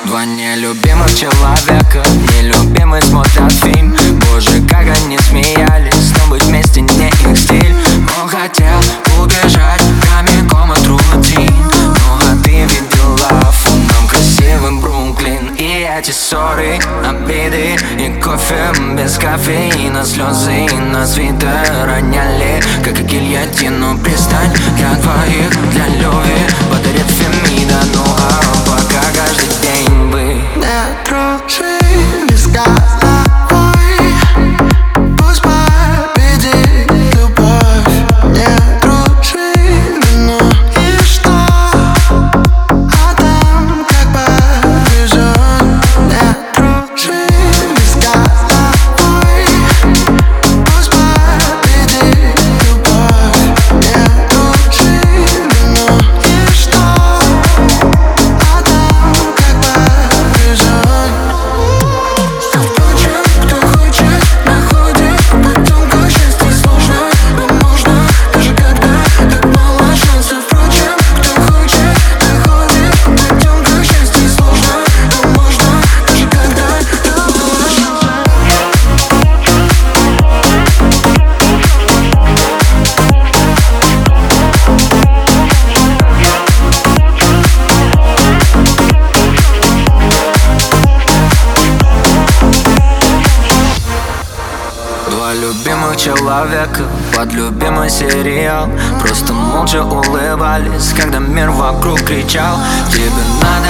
Два нелюбимых человека, нелюбимый смотрят фильм. Боже, как они смеялись, но быть вместе не их стиль. Он хотел убежать прямиком от рутин, ну а ты видела фоном красивым Бруклин. И эти ссоры, обиды и кофе без кофеина, слезы на свитер роняли, как и гильотину. Пристань для двоих, для любви подарит Фемида. Ну а пока каждый день вы не дружи без головой. Пусть победит любовь. Не дружи, ну и что? А там как повезет. Не дружи без головой. Пусть победит любовь. Не дружи, ну и что? А там как повезет. Впрочем, кто хочет, находит. Потом счастье сложно, но можно. Даже когда так мало шансов. Впрочем, кто хочет, находит. Потом счастье сложно, но можно. Даже когда так мало шансов. Два любимых человека под любимый сериал, просто молча улыбались, когда мир вокруг кричал: тебе надо